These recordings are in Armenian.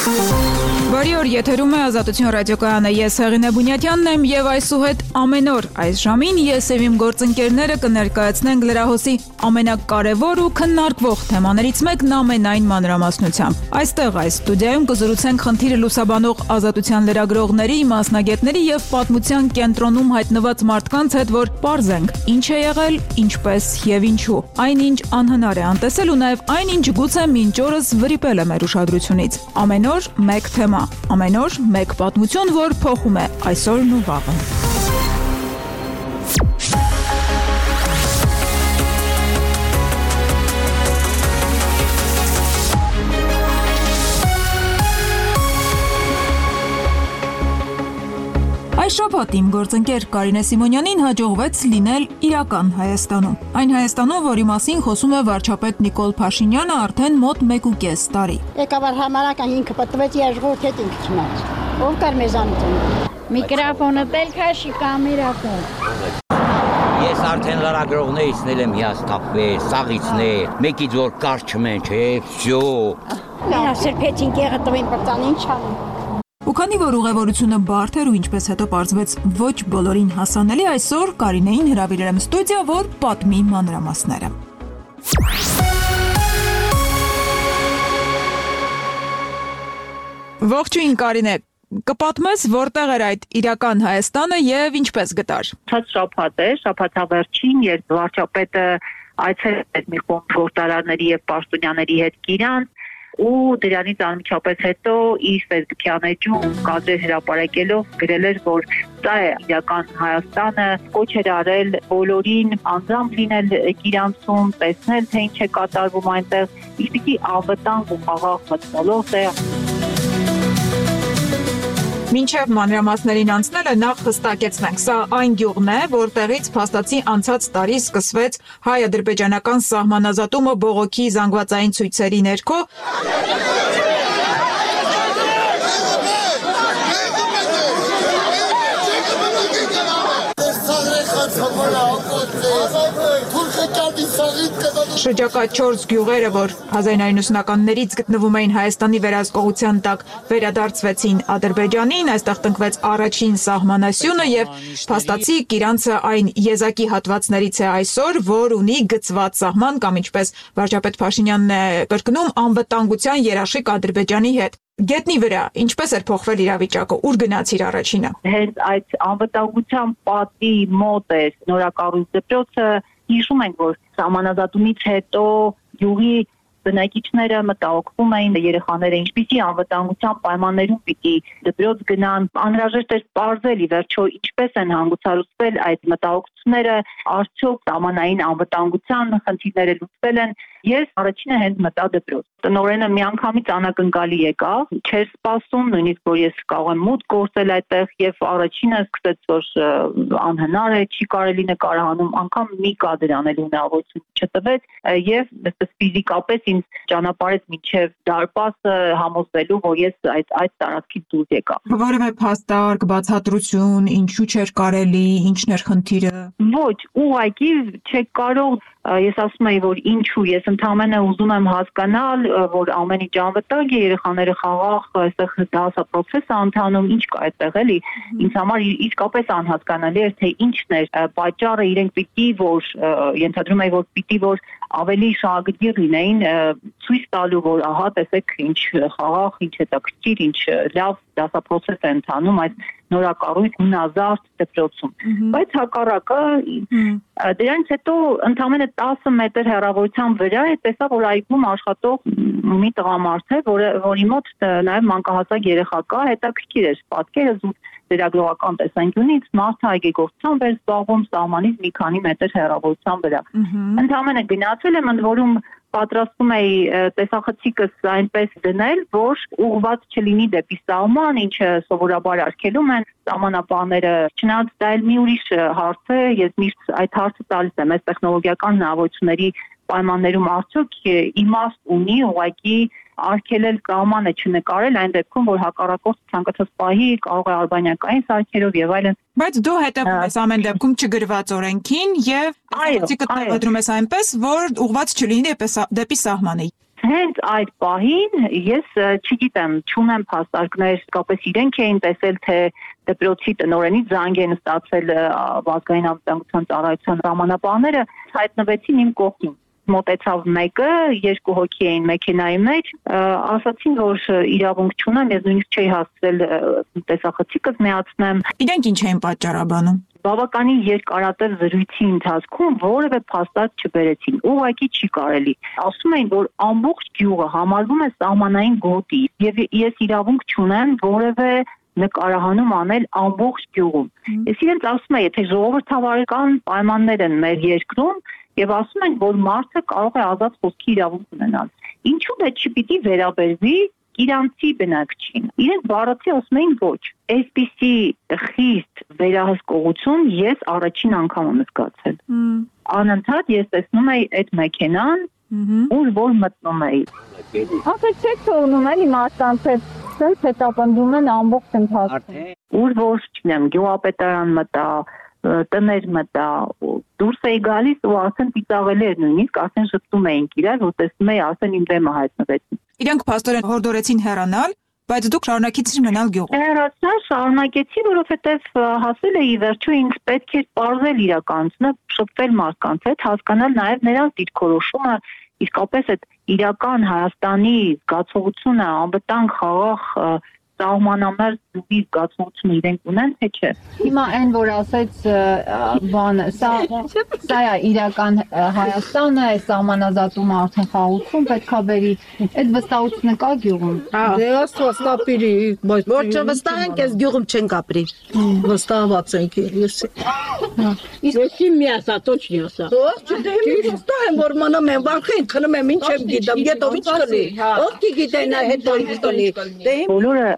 Բարի օր, եթերում է Ազատություն ռադիոկայանը, ես Հեղինե Բունյատյանն եմ եւ այսուհետ ամեն օր այս ժամին ես եւ իմ գործընկերները կներկայացնենք լրահոսի ամենակարևոր ու քննարկվող թեմաներից մեկն ամենայն մանրամասնությամբ։ Այստեղ այս ստուդիայում կզրուցենք խնդիրը լուսաբանող ազատության լրագրողների, մասնագետների եւ պատմության կենտրոնում հայտնված մարդկանց հետ, որ պարզենք ինչ է եղել, ինչպես եւ ինչու։ Այնինչ անհնար է անտեսել ու նաեւ այնինչ գուցե մինչ օրս վրիպել է մեր ուշադրությունից։ Ամեն օր մեկ թեմա, ամեն օր մեկ պատմություն, որ փոխում է այսօրն ու վաղը։ Այս շաբաթ իմ գործընկեր Կարինե Սիմոնյանին հաջողվեց լինել իրական Հայաստանում։ Այն Հայաստանում, որի մասին խոսում է վարչապետ Նիկոլ Փաշինյանը արդեն մոտ 1.5 տարի։ Եկավար համարական ինքը պատվեց երժողոտ հետ ինքը չնաց։ Ով կար մեզանություն։ Միկրոֆոնը տելքաշի կամերակոն։ Ես արդեն լրագրողներիցնել եմ հիասթափվել, սաղիցներ, մեկից որ կար չմեն, չէ, վсё։ Նա սրբեցին կեղը տվին բրտան ինչ անում։ Ու քանի որ ուղևորությունը բարդ էր ու ինչպես հետո պարզվեց ոչ բոլորին հասանելի, այսօր Կարինեին հրավիրել եմ ստուդիա, որ պատմի մանրամասները։ Ողջույն Կարինե, կպատմես որտեղ էր այդ իրական Հայաստանը եւ ինչպես գտար։ Շաբաթ է, շաբաթավերջին, երբ վարչապետը այցելեց մի խումբ գործարարների եւ պաշտոնյաների հետ Կիրան, ու դրանից անմիջապես հետո իր Facebook-յան էջում կադրեր հրապարակելով գրել էր, որ դա է իրական Հայաստանը, կոչ էր արել բոլորին անձամբ լինել Կիրանցում, տեսնել թե ինչ է կատարվում այնտեղ, իսկ անվտանգ ու խաղաղ մթնոլորտ է։ Մինչև մանրամասներին անցնելը նախ հստակեցնենք, սա այն գյուղն է, որտեղից փաստացի անցած տարի սկսվեց հայ-ադրբեջանական սահմանազատումը բողոքի զանգվածային ցույցերի ներքո։ Շրջակա 4 գյուղերը, որ 1990-ականներից գտնվում էին Հայաստանի վերահսկողության տակ, վերադարձվեցին Ադրբեջանին, այստեղ տնկվեց առաջին սահմանասյունը եւ փաստացի Կիրանցը այն եզակի հատվածներից է այսօր, որ ունի գծված սահման կամ ինչպես վարչապետ Փաշինյանն է կրկնում, անվտանգության երաշխիք Ադրբեջանի հետ։ Գետնի վրա ինչպես էր փոխվել իրավիճակը, ուր գնացիր առաջինը։ Հենց այդ անվտանգության պատի մոտ է նորակառույց դպրոցը։ Հիշում ենք, որ սահմանազատումից հետո յուղի բնակիչները մտահոգվում էին երեխաները ինչպիսի անվտանգության պայմաններում պիտի դպրոց գնան, անհրաժեշտ էր պարզել ի վերջո ինչպես են հանգուցալուծվել այդ մտահոգությունները, արդյոք սահմանային անվտանգության խնդիրները լուծվել են։ Ես առաջինը հենց մտա դպրոց։ Տնօրենը միանգամից անակնկալի եկավ, չէր սպասում, նույնիսկ որ ես կարող եմ մուտք գործել այդտեղ եւ առաջինը սկսեց որ անհնար է, չի կարելի նկարահանում, անգամ մի կադր անելու հնարավորություն չտվեց եւ այդպես ֆիզիկապես ինձ ճանապարհեց մինչեւ դարպասը համոզվելու, որ ես այդ տարածքից դուրս եկա։ Որևէ փաստարկ, բացատրություն, ինչու չէր կարելի, ինչն էր խնդիրը։ Ոչ, ուղղակի չեք կարող, ես ասում եմ, որ ինչու, ես ընդհանրապես ուզում եմ հասկանալ, որ ամեն ինչ անվտանգ է, երեխաները խաղաղ, այստեղ դասապրոցես է ընթանում, ինչ կա այդտեղ էլի։ Ինձ համար իսկապես անհասկանալի էր, թե ինչն էր պատճառը, իրենք պիտի որ ենթադրում եմ, որ պիտի որ ավելի շահագրգիռ լինեին ցույց տալու, որ ահա տեսեք ինչ խաղաղ, ինչ հետաքրքիր, ինչ լավ դասապրոցես է ընթանում այդ նորակառույց հնազարդ դպրոցում։ Բայց հակառակը դրանից հետո ընդամենը 10 մետր հեռավորության վրա է տեսա, որ այգում աշխատող մի տղամարդ է, որի մոտ նաև մանկահասակ երեխա կա, հետաքրքիր էր պատկերը զուտ լրագրողական տեսանկյունից, մարդը այգեգործությամբ էր զբաղվում սահմանից մի քանի մետր հեռավորության վրա։ Ընդամենը գնացել եմ, ընդ որում պատրաստում էի տեսախցիկս այնպես դնել, որ ուղղված չլինի դեպի սահման, ինչը սովորաբար արգելում են սահմանապահները։ Չնայած դա էլ մի ուրիշ հարց է, ես միշտ այդ հարցը տալիս եմ, այս տեխնոլոգիական հնարավորությունների պայմաններում արդյոք իմաստ ունի ուղղակի արգելել սահմանը չնկարել այն դեպքում, որ հակառակորդ ցանկացած պահի կարող է արբանյակային սարքերով եւ այլն։ Բայց դու հետևում ես ամեն դեպքում չգրված օրենքին եւ ցիկը տեղադրում ես այնպես, որ ուղղված չլինի դեպի սահմանը։ Հենց այդ պահին ես չգիտեմ, չունեմ փաստարկներ, իսկապես իրենք էին տեսել, թե դպրոցի տնօրենից զանգ են ստացել ազգային անվտանգության ծառայության ժամանապահները, հայտնվեցին իմ կողքին։ Մոտեցավ մեկը, երկու հոգի էին մեքենայի մեջ, ասացին, որ իրավունք չունեմ, ես նույնիսկ չէի հասցրել տեսախցիկս միացնեմ։ Իրենք ինչ էին պատճառաբանում։ Բավականին երկարատև զրույցի ընթացքում որևէ փաստարկ չբերեցին, ուղղակի չի կարելի։ Ասում էին, որ ամբողջ գյուղը համարվում է սահմանային գոտի, եւ ես իրավունք չունեմ որևէ նկարահանում անել ամբողջ գյուղում։ Ես իրենց ասում եմ, եթե ժողովրդավարական պայմաններ են մեր երկրում, եւ ասում են, որ մարդը կարող է ազատ խոսքի իրավունք ունենալ։ Ինչու դա չպիտի վերաբերվի իրանցի բնակչին։ Իրենք բառացի ասում էին ոչ։ Այսպիսի խիստ վերահսկողություն ես առաջին անգամ եմ զգացել։ Անընդհատ ես տեսնում եի այդ մեքենան, ուր որ մտնում էի։ Ասեցեք թողնում էի մարդկանց հետ հետապնդում են ամբողջ ընթացքում։ Ուր որ չնեմ, գյուղապետարան մտա, տներ մտա, դուրս էի գալիս ու ասեն պիծաղելի էր նույնիսկ, ասեն շփվում էինք իրար, որ տեսնում էի, ասեն իմ դեմը հայտնվեցին։ Իրանք փաստորեն հորդորեցին հեռանալ, բայց դուք շարունակեցիք մնալ գյուղում։ Հեռացա, շարունակեցի, որովհետև հասել էի վերջո ինձ պետք էր պարզել իրականությունը, շփվել մարդկանց հետ, հասկանալ նաև նրանց դիրքորոշումը, իսկապես այդ իրական Հայաստանի զգացողությունը, անվտանգ խաղաղ սահմանամերձ դուբի զգացողությունը իրենք ունեն, թե չէ։ Հիմա այն, որ ասեց բանը, սա է իրական Հայաստանը, այս սահմանազատումը արդեն խաղաղություն պետքա բերի, այդ վստահությունը կա գյուղում։ Դե աստված կապիրի, բայց որ չվստահենք, այս գյուղում չենք ապրի։ Վստահված ենք ես։ Если мясо, точно мясо. Դե վստահ եմ, որ մնում եմ, վախեն քնում եմ, ինչ եմ գիտեմ, գետով ինչ կլի։ Ով գիտենա հետո ինչ կլի։ Դե բոլորը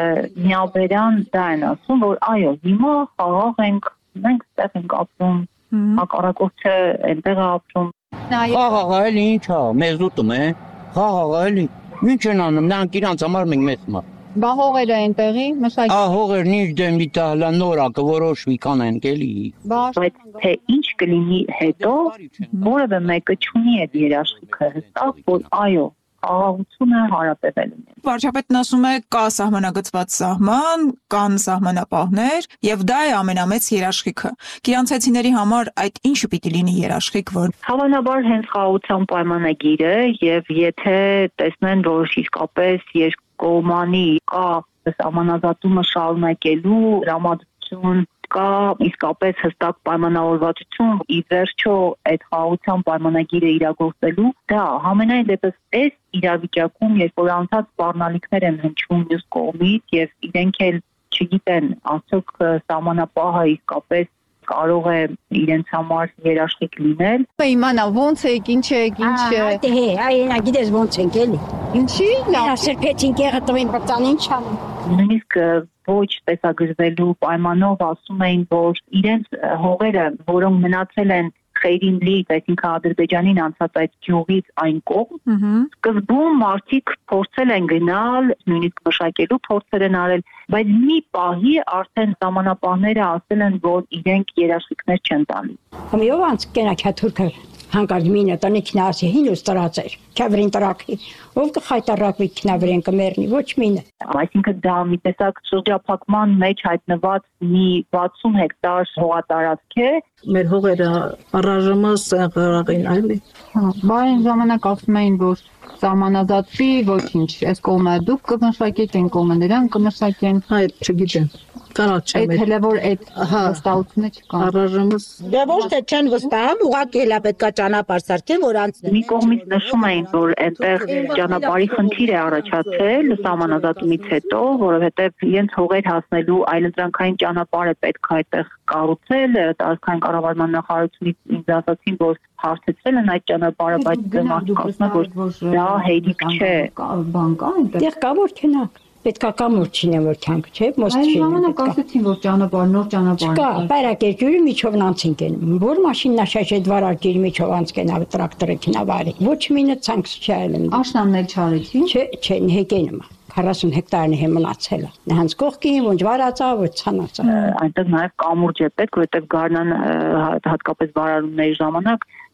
միաբերան դա են ասում, որ այո, հիմա խաղաղ ենք, մենք ստեղ ենք ապրում, հակառակորդը այնտեղ է ապրում։ Խաղաղ էլի ինչ է, մեզ ուտում է, խաղաղ էլի, ինչ են անում, նրանք իրանց համար մենք մեծ մա։ Բա հողերը այնտեղի, մշակի։ Հողերն ինչ դեմ դիտալա նորա կորոշվի կանենք էլի։ Բայց թե ինչ կլինի հետո, որևէ մեկը չունի այդ երաշխիքը, հստակ որ այո, խաղաղությունը հարապեվել ունի։ Վարչապետն ասում է կա սահմանագծված սահման, կան սահմանապահներ եւ դա է ամենամեծ երաշխիքը։ Գիրանցեցիների համար այդ ինչը պիտի լինի երաշխիք, որ Հավանաբար հենց խաղաղության պայմանագիրը եւ եթե տեսնեն, որ իսկապես երկկողմանի կա սահմանազատումը շարունակելու հրամայություն կա իսկապես հստակ պայմանավորվածություն ի վերջո այդ խաղաղության պայմանագիրը իրագործելու, դա համենայն դեպս այս իրավիճակում, երբ որ անցած սպառնալիքներ են հնչում մյուս կողմից եւ իրենք էլ չգիտեն, արդյոք սահմանապահը իսկապես կարող է իրենց համար երաշխիք լինել։ Իմանա ոնց եք, ինչ եք, ինչ Դե, այ գիտես ոնց ենք էլի։ ինչի՞ Նա սրբեցին կեղը տվին բրտան ինչ անում։ Նույնիսկ ոչ տեսագրվելու պայմանով ասում էին, որ իրենց հողերը, որոնք մնացել են Խեյրինլից, այսինքն Ադրբեջանին անցած այդ գյուղից այն կողմ, սկզբում մարդիկ փորձել են գնալ, նույնիսկ մշակելու փորձեր են արել, բայց մի պահի արդեն սահմանապահները ասել են, որ իրենք երաշխիքներ չեն տալի։ Համիով անց կենաչա թուրքը հանկարծ մինը տնիքն ասի հին ու ստրացեր, քավրին տրակի, ով կխայտարակվի քնավրեն կմերնի, ոչ մինը։ Այսինքն դա մի տեսակ շրջափակման մեջ հայտնված մի 60 հեկտար հողատարածք է։ մեր հողերը առայժմ սեղարին այլի։ Բա այն ժամանակ ասում էին, որ սահմանազատվի, ոչինչ, այս կողմը դուք կմշակեք, այն կողմը նրանք կմշակեն։ Այդ չգիտեմ։ Կարա չեմ։ Այդ հələ որ այդ վստահությունը չկա։ Առայժմ Դե ոչ թե չեն վստահում, ուղղակի հելա պետքա ճանապարհ սարքեն, որ անցնեն։ Մի կողմից նշում էին, որ այնտեղ ճանապարհի խնդիր է առաջացել սահմանազատումից հետո, որովհետև իրենց հողեր հասնելու այլընտրանքային ճանապարհը պետք է այդտեղ կառուցել, տարածքային կառավարման նախարարությունից ինձ ասացին, որ հարթեցել են այդ ճանապարհը, բայց մարդիկ ասում են, որ դա հեյիկ չէ։ Բան կա այնտեղ։ Դեղ կա որ քնակ։ Պետքա կամուր չինե որ կյանք, չէ՞, մոստի։ Այն ժամանակ ասեցին, որ ճանապարհ, նոր ճանապարհ։ Կա, բարակերջուրի միջով անցին կենում։ Որ մաշիննա շաշետ վարակերի միջով անց կենա տրակտորը քնավարի։ Ոչ մինը ցանց չայլեն։ Աշնանն էլ չարեցին։ Չէ, հեկենում։ 40 հեկտարն է մնացել։ Նրանց կողքին ոնց վարածա, ոչ ցանածա։ Այնտեղ նաև կամուրջ է պետք, որովհետև գարնան հատկապես վարարումների ժամանակ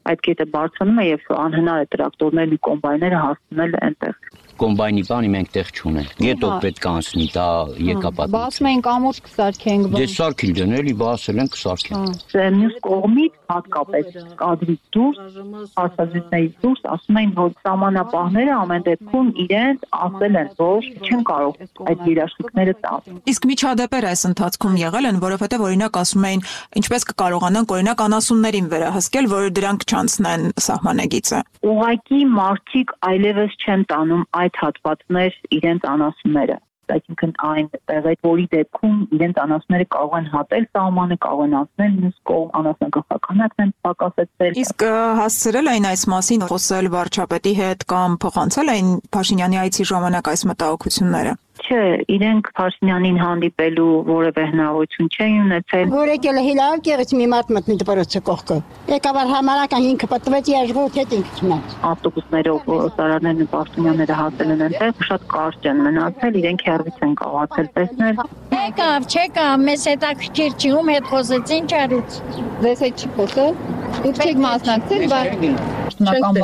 այդ կետը բարձրանում է եւ անհնար է տրակտորներն ու կոմբայները հասնել այնտեղ։ Կոմբայնի բանի մենք տեղ չունենք։ Գետով պետք է անցնի, դա եկապատ։ Բասում են կամուրջը կսարքենք։ Դե սարքիլ դեն էլի բասել են կսարքեն։ Մյուս կողմից հատկապես կադրից դուրս, հարցազրույցներից դուրս ասում են, որ սահմանապահները ամեն դեպքում իրենց ասել են, որ չեն կարող այդ երաշխիքները տալ։ Իսկ միջադեպեր այս ընթացքում եղել են, որովհետև օրինակ ասում էին, ինչպես կկարողանանք օրինակ անասուններին վերահսկել, որ դրանք չանցնեն սահմանագիծը։ Ուղղակի մարդիկ այլևս չեն տանում այդ հատվածներ իրենց անասունները։ Այսինքն այն տեղեր, որի դեպքում իրենց անասունները կարող են հատել սահմանը, կարող են անցնել մյուս կողմ, անասնագլխականներն են պակասեցել։ Իսկ հասցրել էին այս մասին խոսել վարչապետի հետ կամ փոխանցել էին Փաշինյանի այցի ժամանակ այս մտահոգությունները։ Չէ, իրենք Փաշինյանին հանդիպելու որևէ հնարավորություն չէին ունեցել։ Որ եկել է հիլար կեղից մի մարդ մտնի դպրոցի կողքը։ Եկավար համարական ինքը պատվեց երժողոտ հետ ինքը չնայց։ Ավտոբուսներով Սարյաններն ու Պաշտոնյաները հասել են այնտեղ, շատ կարճ են մնացել, իրենք հեռվից են կարողացել տեսնել։ Չեկավ, մեզ հետաքրքիր չի, ում հետ խոսեցին չարից։ Ձեզ հետ չի խոսել։ Դուք չեք մասնակցել, բայց հիմնական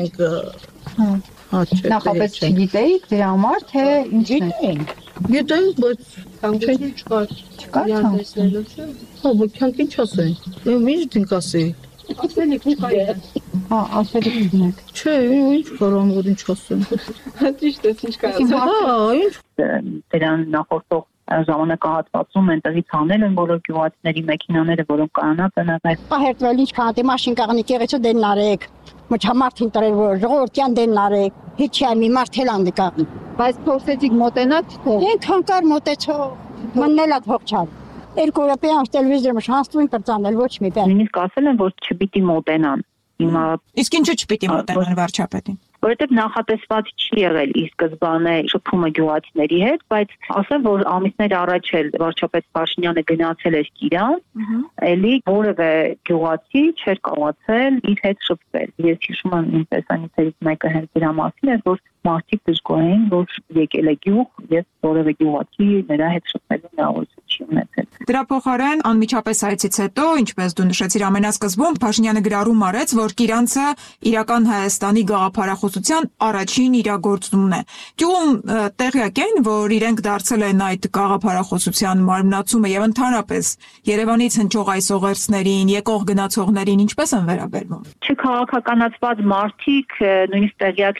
բաներում նախապես չգիտեիք դրա համար, թե ինչն է։ Գիտենք, բայց քանչեն չկար։ Չկար ցանցը։ Հա, բայց քանք ինչ ասեն։ Ինչ դինք ասի։ Ասելիք ուղղակի։ Հա, ասելիք դինք։ Չէ, ինչ կարողam որ ինչ ասեմ։ Ճիշտ է, ինչ կարծես։ Հա, ինչ Դրան նախորդող ժամանակահատվածում այնտեղից հանել են բոլոր գյուղացիների մեքենաները, որոնք կանանած են եղել։ Հերթվել ինչ կանտի մաշին կաղնի կեղեցու դեն նարեք։ Մոչամարթին տրել որ ժողովրդյան դեն նարեք։ Heç չի մի մարդ էլ անդի կաղնի։ Բայց փորձեցիք մոտենալ թող։ Ենքան կար մոտեցող։ Մննելա թող չար։ Երկու րոպեան տելևիզորը հաստուին կրծանել ոչ մի բան։ Նույնիսկ ասել են, որ չպիտի մոտենան։ Հիմա Իսկ ինչու չպիտի մոտենան վարչապետին։ որովհետև նախատեսված չի եղել ի սկզբանե շփումը գյուղացիների հետ, բայց ասեմ, որ ամիսներ առաջ էլ վարչապետ Փաշինյանը գնացել էր Կիրան, էլի որևէ գյուղացի չէր կարողացել իր հետ շփվել։ Ես հիշում եմ իմ տեսանյութերից մեկը հենց դրա մասին էր, որ մարդիկ դժգոհ էին, որ եկել է գյուղ եւ որևէ գյուղացի նրա հետ շփվելու հնարավորություն չի ունեցել։ Դրա փոխարեն անմիջապես այցից հետո, ինչպես դու նշեցիր ամենասկզբում, Փաշինյանը գրառում արեց, որ Կիրանցը իրական Հայաստանի գաղափարախոսության առաջին իրագործումն է։ Գյուղում տեղյակ են, որ իրենք դարձել են այդ գաղափարախոսության մարմնացումը եւ ընդհանրապես Երևանից հնչող այս օղերձներին, եկող գնացողներին ինչպես են վերաբերվում։ Չքաղաքականացված մարդիկ նույնիսկ տեղյակ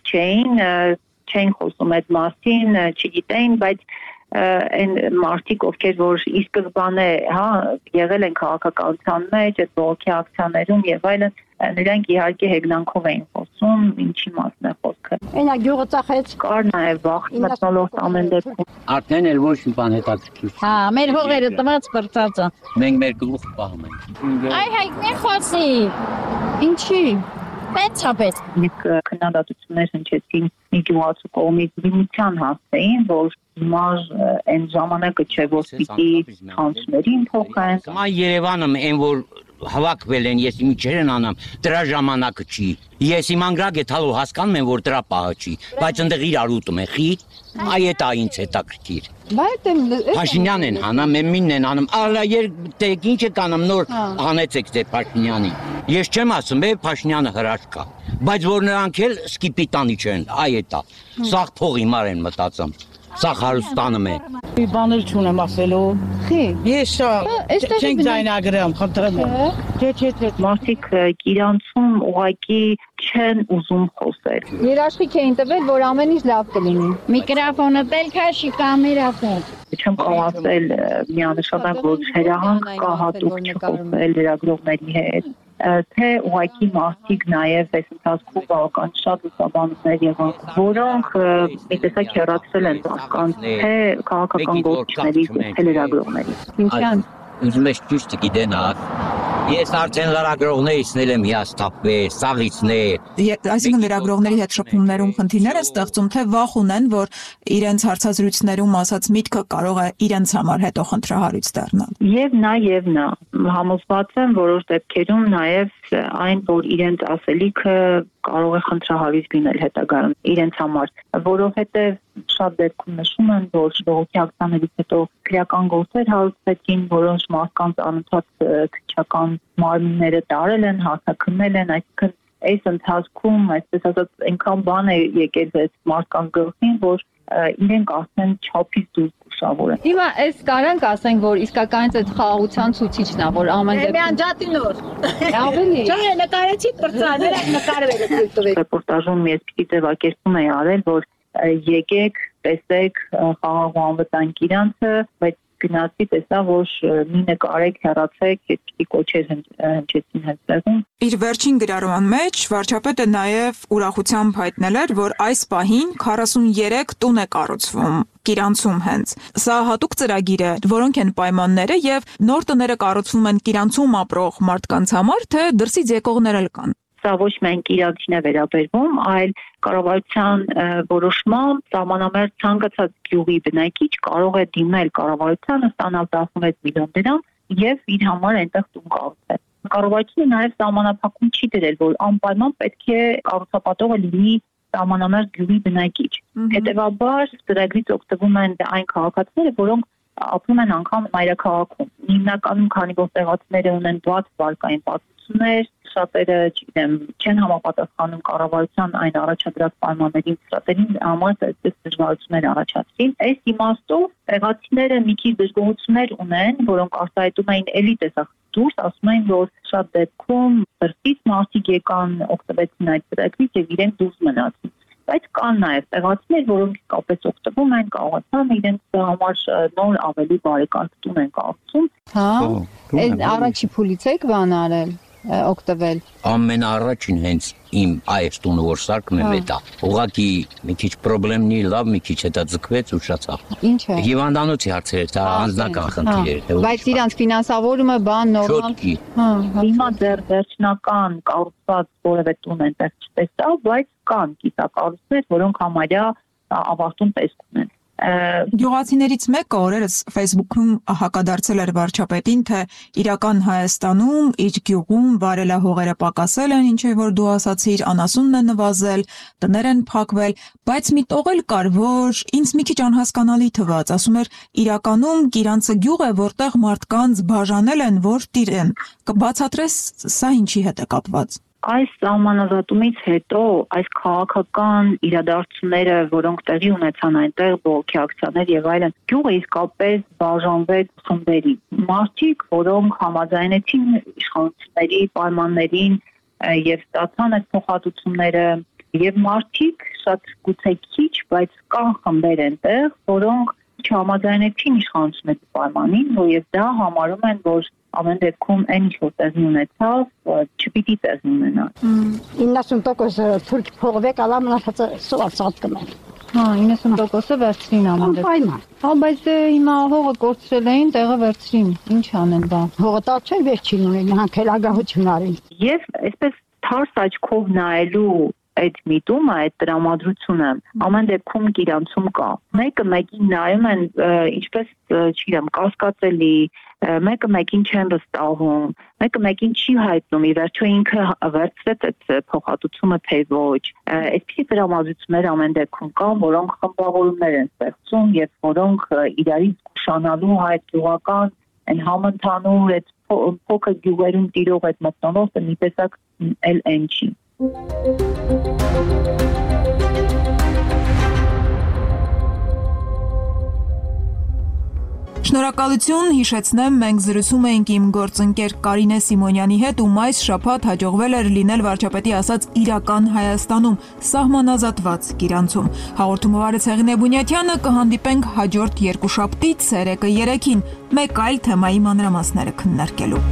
չէին խոսում այդ մասին, չգիտեին, բայց այն մարդիկ, ովքեր որ ի սկզբանե, հա, եղել են քաղաքականության մեջ, այդ բողոքի ակցիաներում եւ այլն, նրանք իհարկե հեգնանքով էին խոսում, ինչի մասն է խոսքը։ Այնա գյուղը ծախեց։ Կար նաեւ վախ մտնոլորտ ամեն դեպքում։ Արդեն էլ ոչ մի բան հետաքրքիր։ Հա, մեր հողերը տված բրծածը։ Մենք մեր գլուխ պահում ենք։ Այ մի խոսի։ Ինչի։ Պետք։ Մենք քննադատություններ հնչեցին մի գյուղացու կողմից դիմության հասցեին, որ հիմար այն ժամանակը չէ, որ պիտի ցանցներին փոխեն։ Հիմա Երևանը այն որ հավաքվել են, ես ինչեր են անամ, դրա ժամանակը չի։ Ես իմ անգրագ եթալու հասկանում եմ, որ դրա պահը չի, բայց ընդեղ իրար ուտում է խի, այ էտա ինձ հետաքրքիր։ Բայց Փաշինյանն են հանում, մեմինն են անում, ալա դե ինչ եք անում նոր հանեցեք դե Փաշինյանին։ Ես չեմ ասում, Փաշինյանը հրաշք կա, բայց որ նրանք էլ սկիպի տանի չեն, այ էտա։ Սաղ փող հիմար են մտածում։ Սաղ հարստանում է։ մի բաներ չունեմ ասելու։ խի։ Ես չենք ձայնագրեմ, խնդրեմ։ Չէ, մարդիկ Կիրանցում ուղղակի չեն ուզում խոսել։ Երաշխիք էին տվել, որ ամեն ինչ լավ կլինի։ Միկրոֆոնը տելքաշի կամերա։ Չեմ կարող ասել միանշանակ, որ հրահանգ կա հատուկ չխոսել լրագրողների հետ, թե ուղղակի մարդիկ նաև այս ընթացքում բավական շատ լուսաբանումներ եղան, որոնք մի տեսակ հեռացել են մարդկանց, թե քաղաքական գործիչների, թե լրագրողների։ Ինչան։ Ուզում ես ճիշտ գիտենալ։ Ես արդեն լրագրողներից եմ հիասթափվել, սաղիցներ։ Այսինքն լրագրողների հետ շփումներում խնդիրներ են ստեղծում, թե վախ ունեն, որ իրենց հարցազրույցներում ասած միտքը կարող է իրենց համար հետո խնդրահարույց դառնալ։ Եվ նա համոզված եմ որոշ դեպքերում նաև այն, որ իրենց ասելիքը կարող է խնդրահարույց լինել հետագայում իրենց համար, որովհետև շատ դեպքում նշում են, որ ժողովրդի ակցիաներից հետո քրեական գործեր հարուցվեցին, որոնց մարդկանց անընդհատ քրեական մարմինները տարել են, հարձակումներ են, այսինքն այս ընթացքում, այսպես ասած, այնքան բան է եկել այս մարդկանց գլխին, որ իրենք ասեն չափից դուրս կուշավորեն։ Հիմա այս կարանք ասենք, որ իսկականից այդ խաղաղության ցուցիչն է, որ ամեն դեպքում Միանջատի նոր։ ավելի Չէ, նկարեցի բրծաները նկարվել է դուք։ Ռեպորտաժում ես պիտի ձևակերպում էի արել, որ եկեք, տեսեք խաղաղ ու անվտանգ իրանցը, բայց գնացի տեսա, որ մի նկարեք, հեռացեք, այդպիսի կոչեր հնչեցին հենց տեղում։ Իր վերջին գրառման մեջ վարչապետը նաև ուրախությամբ հայտնել էր, որ այս պահին 43 տուն է կառուցվում Կիրանցում հենց։ Սա հատուկ ծրագիր է, որոնք են պայմանները եւ նոր տները կառուցվում են Կիրանցում ապրող մարդկանց համար, թե դրսից եկողներ էլ կան։ Սա ոչ միայն Կիրանցին է վերաբերվում, այլ կառավարության որոշմամբ սահմանամերձ ցանկացած գյուղի բնակիչ կարող է դիմել կառավարությանը, ստանալ 16 միլիոն դրամ եւ իր համար այնտեղ տուն կառուցել։ Կառավարությունը նաեւ սահմանափակում չի դրել, որ անպայման պետք է կառուցապատողը լինի սահմանամերձ գյուղի բնակիչ։ Հետևաբար ծրագրից օգտվում են այն քաղաքացիները, որոնք ապրում են անգամ մայրաքաղաքում։ Հիմնականում քանի որ տեղացիները ունեն բաց վարկային պատմություններ, շատերը, չգիտեմ, չեն համապատասխանում կառավարության այն առաջադրած պայմաններին, շատերին համար այսպես դժվարություններ առաջացրին։ Այս իմաստով տեղացիները մի քիչ դժգոհություններ ունեն, որոնք արտահայտում էին էլի տեսախ դուրս, ասում են, որ շատ դեպքում դրսից մարդիկ եկան, օգտվեցին այդ ծրագրից եւ իրենք դուրս մնացին։ Բայց կան նաև տեղացիներ, որոնք կապեց օգտվում են, կարողացան իրենց համար նոր ավելի բարեկարգ տուն են կառուցում։ Հա, այդ առաջի փուլից եք բան արել, օգտվել։ Ամենաառաջին հենց իմ այս տունը որ սարքում եմ էտա։ Ուղղակի մի քիչ խնդրեմնի լավ, մի քիչ հետա ձգվեց ու շացավ։ Ինչ է։ Հիվանդանոցի հարցեր, դա անձնական խնդիր էր։ Բայց իրանց ֆինանսավորումը բան նորմալ։ Շոտկի։ Հիմա դեռ վերջնական կառուցված որևէ տուն այնտեղ չտեսա, բայց կան կիսակառույցներ, որոնք համարյա ավարտուն տեսք ունեն։ Գյուղացիներից մեկը օրերս Facebook-ում հակադարձել էր վարչապետին, թե իրական Հայաստանում իր գյուղում վարելահողերը պակասել են, ինչեւ որ դու ասացիր, անասունն է նվազել, տներ են փակվել, բայց մի տող էլ կար, որ ինձ մի քիչ անհասկանալի թվաց, ասում էր, իրականում Կիրանցը գյուղ է, որտեղ մարդկանց բաժանել են, որ տիրեն։ Կբացատրես սա ինչի հետ է կապված։ Այս սահմանազատումից հետո այս քաղաքական իրադարձությունները, որոնք տեղի ունեցան այնտեղ, բողոքի ակցիաներ եւ այլն, գյուղը իսկապես բաժանվեց խմբերի։ Մարդիկ, որոնք համաձայնեցին իշխանությունների պայմաններին եւ ստացան այդ փոխհատուցումները, եւ մարդիկ շատ գուցե քիչ, բայց կան խմբեր այնտեղ, որոնք չհամաձայնեցին իշխանությունների պայմանին, եւ դա համարում են, որ ամեն դեպքում այն ինչ որ տեղի ունեցավ, չպիտի տեղի ունենա։ 90% թուրք փողվեք ալամնացած սուացած կմեն։ Հա, 90%-ը վերցրին ամեն դեպքում։ Հա, բայց հիմա հողը կորցրել էին, տեղը վերցրին։ Ինչ անեն դա։ Հողը տալ չէ վերջին ունեն, հանքելագահություն արին։ Եվ այսպես թարս աչքով նայելու այդ միտումը, այդ տրամադրությունը ամեն դեպքում Կիրանցում կա։ Մեկը մեկին նայում են, ինչպես, չգիտեմ, կասկածելի, մեկը մեկին չեն վստահում, մեկը մեկին չի հայտնում, ի վերջո ինքը վերցրեց այդ փոխհատուցումը թե ոչ։ Այսպիսի տրամադրություններ ամեն դեպքում կան, որոնք խմբավորումներ են ստեղծում եւ որոնք իրարից զգուշանալու այդ գյուղական այն համընդհանուր այդ փոքր գյուղերում տիրող այդ մթնոլորտը մի տեսակ էլ այն չի։ Շնորհակալություն, հիշեցնեմ, մենք զրուցում էինք իմ գործընկեր Կարինե Սիմոնյանի հետ, ում այս շաբաթ հաջողվել էր լինել վարչապետի ասած իրական Հայաստանում, սահմանազատված Կիրանցում։ Հաղորդումը վարեց Հեղինե Բունյաթյանը, կհանդիպենք հաջորդ երկուշաբթի ցերեկը 3-ին, մեկ այլ թեմայի մանրամասները քննարկելու։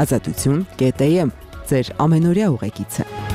Ազատություն.am ձեր ամենօրյա ուղեկիցը։